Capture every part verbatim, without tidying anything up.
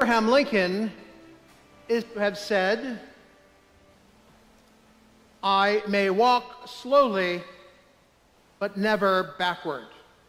Abraham Lincoln is to have said, "I may walk slowly, but never backward."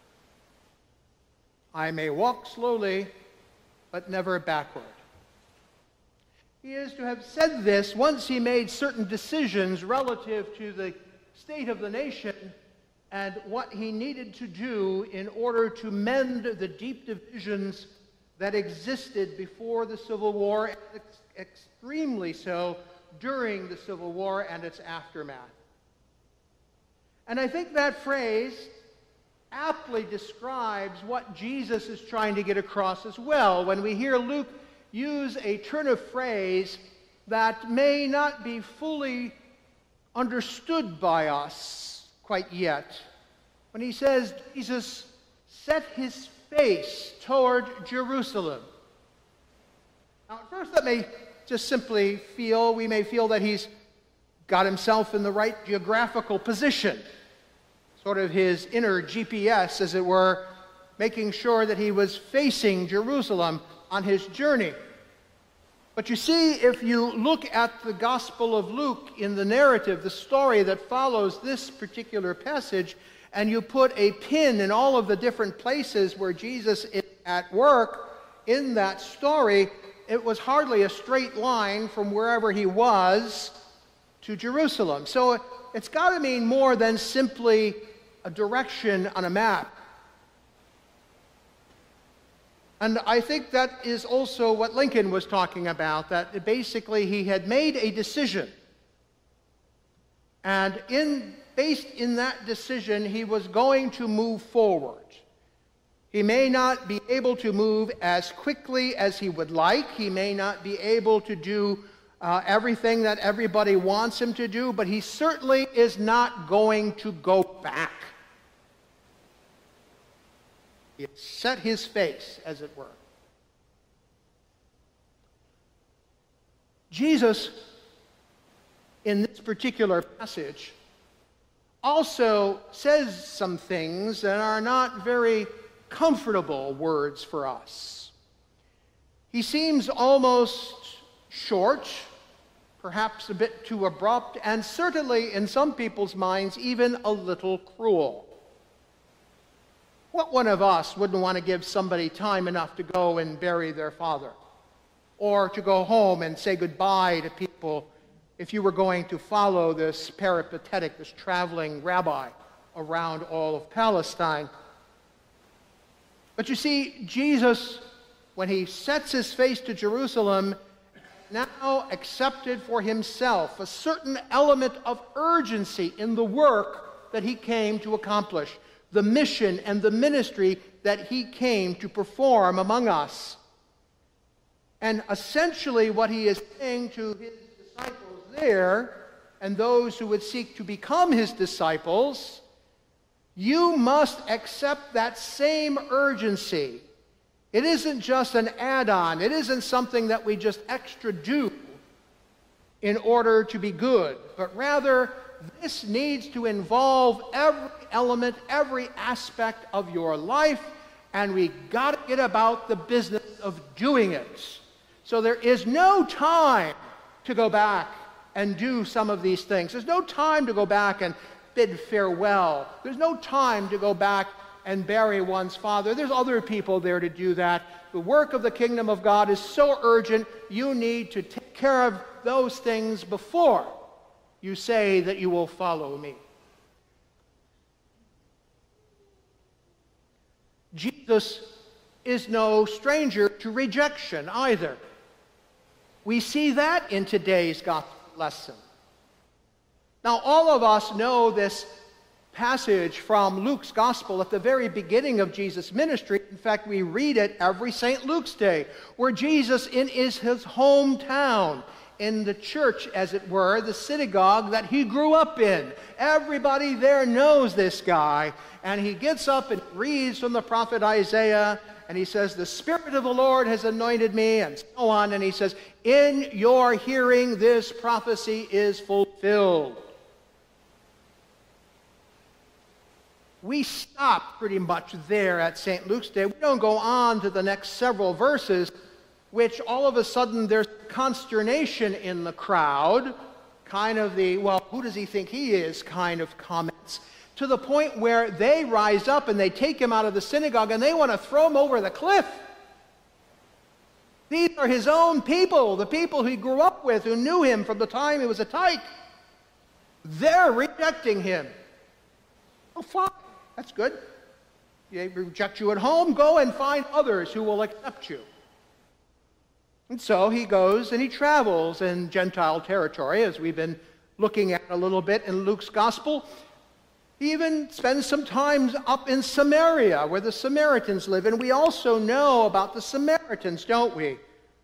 I may walk slowly, but never backward. He is to have said this once he made certain decisions relative to the state of the nation and what he needed to do in order to mend the deep divisions that existed before the Civil War, and ex extremely so during the Civil War and its aftermath. And I think that phrase aptly describes what Jesus is trying to get across as well when we hear Luke use a turn of phrase that may not be fully understood by us quite yet. When he says Jesus set his face toward Jerusalem. Now, at first that may just simply feel, we may feel that he's got himself in the right geographical position, sort of his inner G P S, as it were, making sure that he was facing Jerusalem on his journey. But you see, if you look at the Gospel of Luke in the narrative, the story that follows this particular passage, and you put a pin in all of the different places where Jesus is at work in that story, it was hardly a straight line from wherever he was to Jerusalem. So it's got to mean more than simply a direction on a map. And I think that is also what Lincoln was talking about, that basically he had made a decision. And in, based in that decision, he was going to move forward. He may not be able to move as quickly as he would like. He may not be able to do uh, everything that everybody wants him to do, but he certainly is not going to go back. He has set his face, as it were. Jesus, in this particular passage, also says some things that are not very comfortable words for us. He seems almost short, perhaps a bit too abrupt, and certainly in some people's minds even a little cruel. What one of us wouldn't want to give somebody time enough to go and bury their father, or to go home and say goodbye to people if you were going to follow this peripatetic, this traveling rabbi around all of Palestine? But you see, Jesus, when he sets his face to Jerusalem, now accepted for himself a certain element of urgency in the work that he came to accomplish, the mission and the ministry that he came to perform among us. And essentially what he is saying to his disciples there, and those who would seek to become his disciples, you must accept that same urgency. It isn't just an add-on. It isn't something that we just extra do in order to be good, but rather this needs to involve every element, every aspect of your life, and we got to get about the business of doing it. So there is no time to go back and do some of these things. There's no time to go back and bid farewell. There's no time to go back and bury one's father. There's other people there to do that. The work of the kingdom of God is so urgent, you need to take care of those things before you say that you will follow me. Jesus is no stranger to rejection either. We see that in today's gospel lesson. Now, all of us know this passage from Luke's gospel at the very beginning of Jesus' ministry. In fact, we read it every Saint Luke's Day, where Jesus, in his, his hometown, in the church, as it were, the synagogue that he grew up in. Everybody there knows this guy, and he gets up and reads from the prophet Isaiah, and he says, the Spirit of the Lord has anointed me, and so on, and he says, in your hearing this prophecy is fulfilled. We stop pretty much there at Saint Luke's Day. We don't go on to the next several verses which all of a sudden there's consternation in the crowd, kind of the, well, who does he think he is kind of comments, to the point where they rise up and they take him out of the synagogue and they want to throw him over the cliff. These are his own people, the people he grew up with, who knew him from the time he was a tyke. They're rejecting him. Oh, fine. That's good. They reject you at home. Go and find others who will accept you. And so he goes and he travels in Gentile territory, as we've been looking at a little bit in Luke's gospel. He even spends some time up in Samaria, where the Samaritans live. And we also know about the Samaritans, don't we?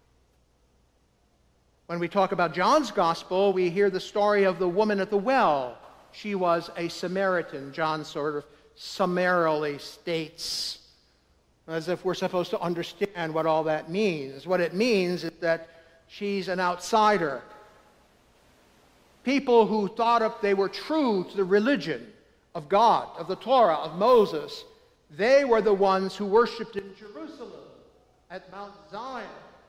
When we talk about John's gospel, we hear the story of the woman at the well. She was a Samaritan. John sort of summarily states, as if we're supposed to understand what all that means. What it means is that she's an outsider. People who thought up they were true to the religion of God, of the Torah, of Moses, they were the ones who worshipped in Jerusalem, at Mount Zion.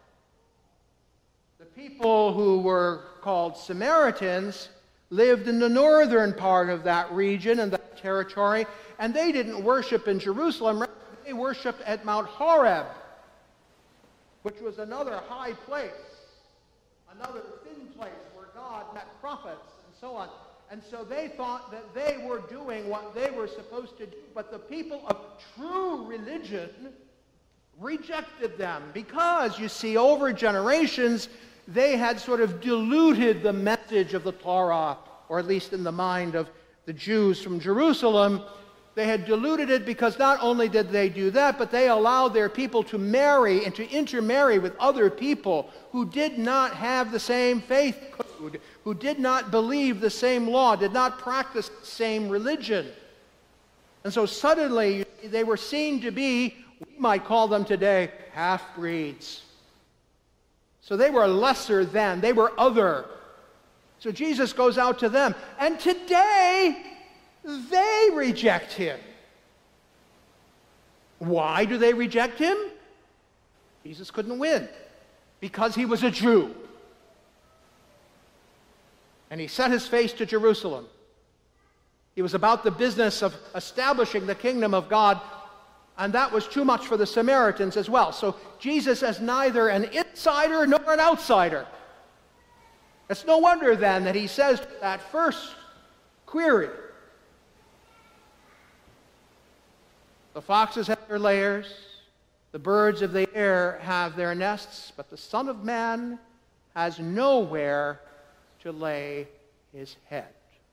The people who were called Samaritans lived in the northern part of that region and that territory, and they didn't worship in Jerusalem. They worshipped at Mount Horeb, which was another high place, another thin place where God met prophets and so on. And so they thought that they were doing what they were supposed to do, but the people of true religion rejected them because, you see, over generations, they had sort of diluted the message of the Torah, or at least in the mind of the Jews from Jerusalem. They had diluted it because not only did they do that, but they allowed their people to marry and to intermarry with other people who did not have the same faith code, who did not believe the same law, did not practice the same religion. And so suddenly they were seen to be, we might call them today, half-breeds. So they were lesser than, they were other. So Jesus goes out to them, and today they reject him. Why do they reject him? Jesus couldn't win, because he was a Jew. And he set his face to Jerusalem. He was about the business of establishing the kingdom of God, and that was too much for the Samaritans as well. So Jesus is neither an insider nor an outsider. It's no wonder then that he says to that first query, the foxes have their lairs, the birds of the air have their nests, but the Son of Man has nowhere to lay his head.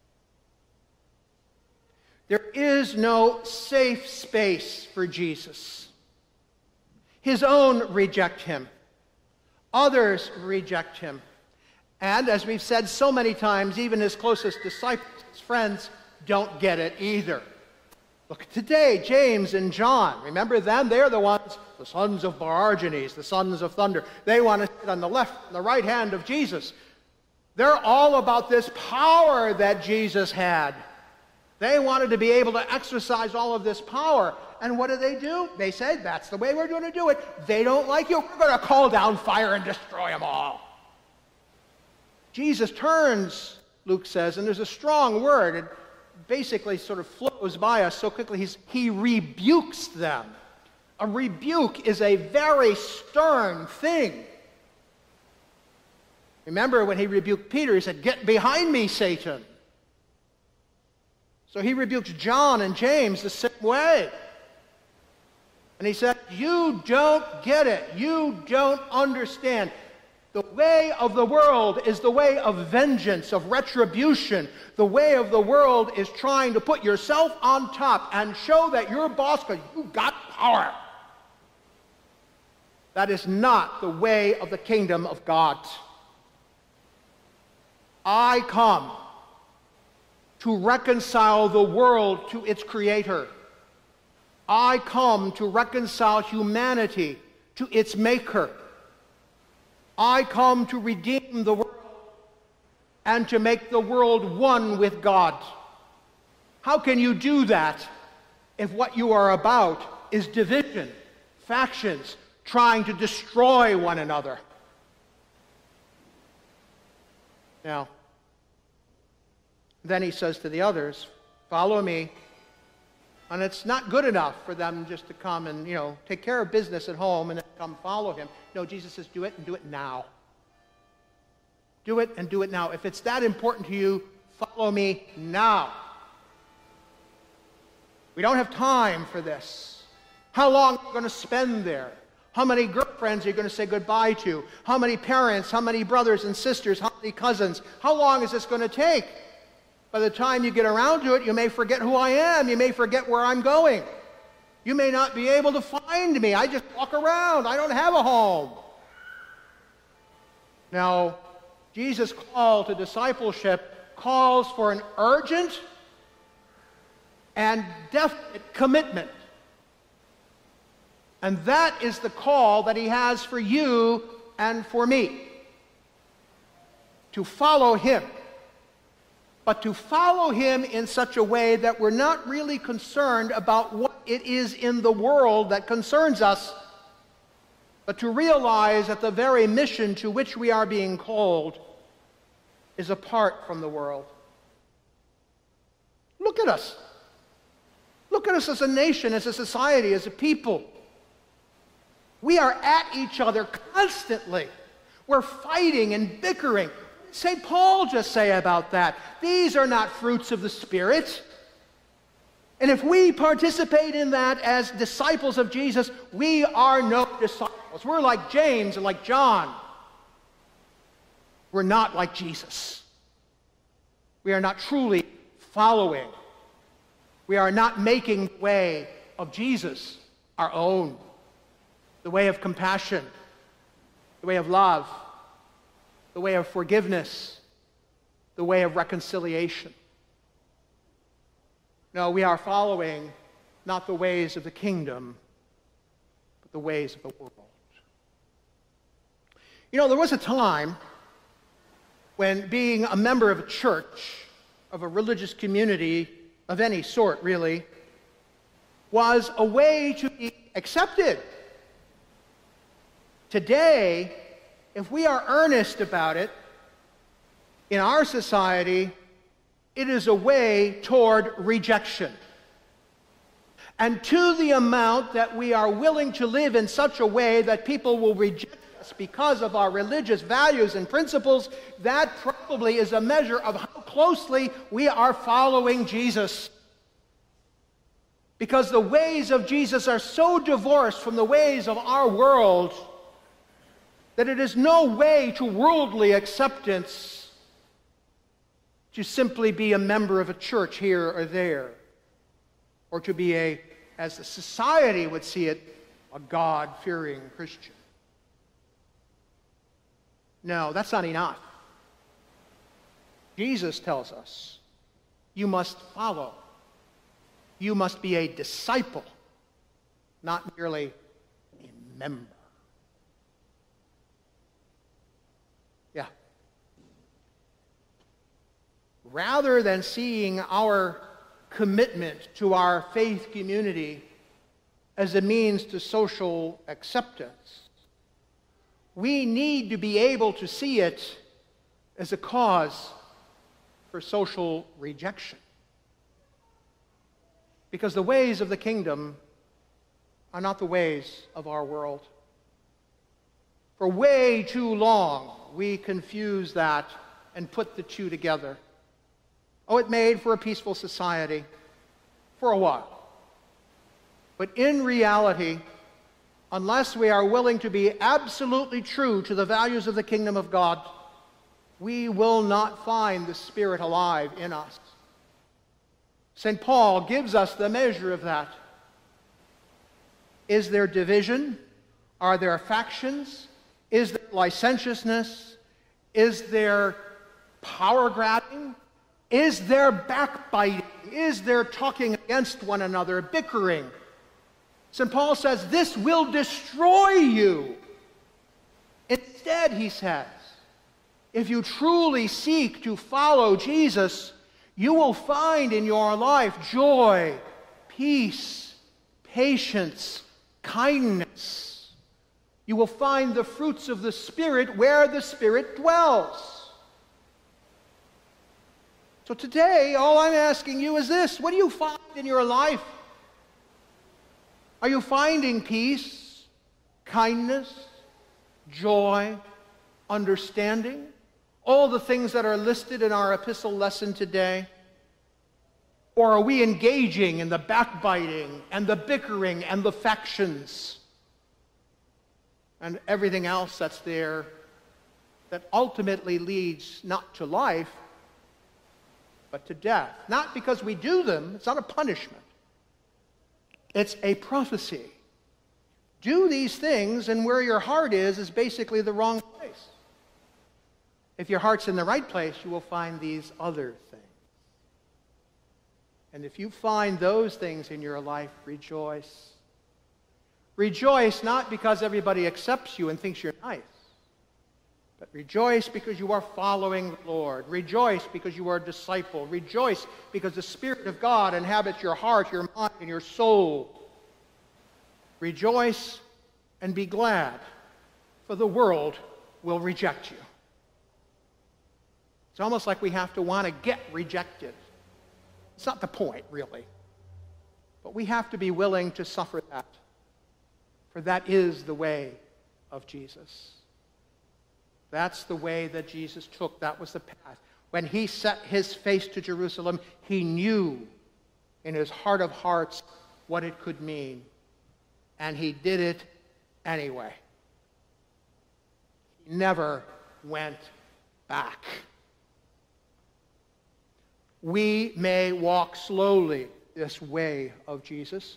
There is no safe space for Jesus. His own reject him. Others reject him. And as we've said so many times, even his closest disciples, his friends, don't get it either. Look at today, James and John. Remember them? They're the ones, the sons of Boanerges, the sons of thunder. They want to sit on the left and the right hand of Jesus. They're all about this power that Jesus had. They wanted to be able to exercise all of this power. And what do they do? They say, that's the way we're going to do it. They don't like you. We're going to call down fire and destroy them all. Jesus turns, Luke says, and there's a strong word. It basically sort of flows by us so quickly. He's, he rebukes them. A rebuke is a very stern thing. Remember when he rebuked Peter, he said, "Get behind me, Satan." So he rebukes John and James the same way. And he said, you don't get it. You don't understand. The way of the world is the way of vengeance, of retribution. The way of the world is trying to put yourself on top and show that you're boss because you got power. That is not the way of the kingdom of God. I come to reconcile the world to its creator. I come to reconcile humanity to its maker. I come to redeem the world and to make the world one with God. How can you do that if what you are about is division, factions, trying to destroy one another. Now, then he says to the others, follow me. And it's not good enough for them just to come and, you know, take care of business at home and then come follow him. No, Jesus says, do it and do it now. Do it and do it now. If it's that important to you, follow me now. We don't have time for this. How long are you going to spend there? How many girlfriends are you going to say goodbye to? How many parents? How many brothers and sisters? How many cousins? How long is this going to take? By the time you get around to it, you may forget who I am. You may forget where I'm going. You may not be able to find me. I just walk around. I don't have a home. Now, Jesus' call to discipleship calls for an urgent and definite commitment. And that is the call that he has for you and for me. To follow him. But to follow him in such a way that we're not really concerned about what it is in the world that concerns us, but to realize that the very mission to which we are being called is apart from the world. Look at us. Look at us as a nation, as a society, as a people. We are at each other constantly. We're fighting and bickering. Saint Paul just say about that? These are not fruits of the Spirit. And if we participate in that as disciples of Jesus, we are no disciples. We're like James and like John. We're not like Jesus. We are not truly following. We are not making the way of Jesus our own. The way of compassion, the way of love, the way of forgiveness, the way of reconciliation. No, we are following not the ways of the kingdom, but the ways of the world. You know, there was a time when being a member of a church, of a religious community of any sort, really, was a way to be accepted. Today, if we are earnest about it, in our society, it is a way toward rejection. And to the amount that we are willing to live in such a way that people will reject us because of our religious values and principles, that probably is a measure of how closely we are following Jesus. Because the ways of Jesus are so divorced from the ways of our world that it is no way to worldly acceptance to simply be a member of a church here or there, or to be a, as the society would see it, a God-fearing Christian. No, that's not enough. Jesus tells us, you must follow. You must be a disciple, not merely a member. Yeah. Rather than seeing our commitment to our faith community as a means to social acceptance, we need to be able to see it as a cause for social rejection. Because the ways of the kingdom are not the ways of our world. For way too long, we confuse that and put the two together. Oh, it made for a peaceful society for a while. But in reality, unless we are willing to be absolutely true to the values of the kingdom of God, we will not find the Spirit alive in us. Saint Paul gives us the measure of that. Is there division? Are there factions? Is there licentiousness? Is there power grabbing? Is there backbiting? Is there talking against one another, bickering? Saint Paul says, this will destroy you. Instead, he says, if you truly seek to follow Jesus, you will find in your life joy, peace, patience, kindness, You will find the fruits of the Spirit where the Spirit dwells. So today, all I'm asking you is this: what do you find in your life? Are you finding peace, kindness, joy, understanding? All the things that are listed in our epistle lesson today? Or are we engaging in the backbiting and the bickering and the factions and everything else that's there that ultimately leads not to life, but to death? Not because we do them. It's not a punishment. It's a prophecy. Do these things, and where your heart is, is basically the wrong place. If your heart's in the right place, you will find these other things. And if you find those things in your life, rejoice. Rejoice not because everybody accepts you and thinks you're nice, but rejoice because you are following the Lord. Rejoice because you are a disciple. Rejoice because the Spirit of God inhabits your heart, your mind, and your soul. Rejoice and be glad, for the world will reject you. It's almost like we have to want to get rejected. It's not the point, really. But we have to be willing to suffer that, for that is the way of Jesus. That's the way that Jesus took. That was the path. When he set his face to Jerusalem, he knew in his heart of hearts what it could mean. And he did it anyway. He never went back. We may walk slowly this way of Jesus,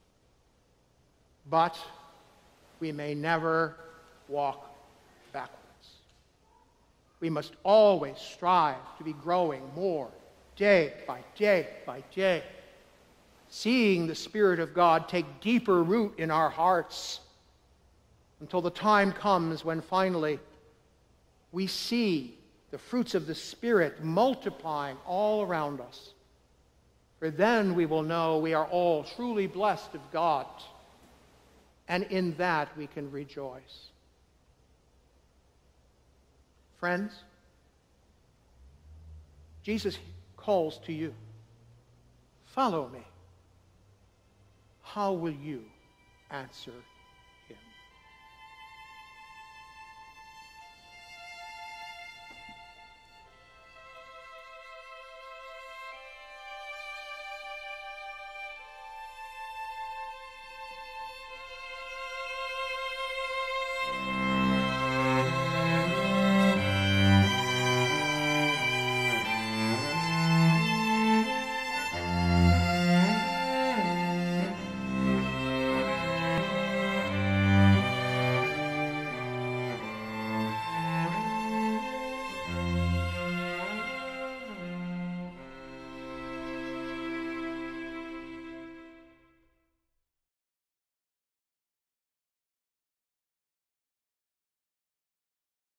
but we may never walk backwards. We must always strive to be growing more day by day by day, seeing the Spirit of God take deeper root in our hearts until the time comes when finally we see the fruits of the Spirit multiplying all around us. For then we will know we are all truly blessed of God, and in that we can rejoice. Friends, Jesus calls to you. Follow me. How will you answer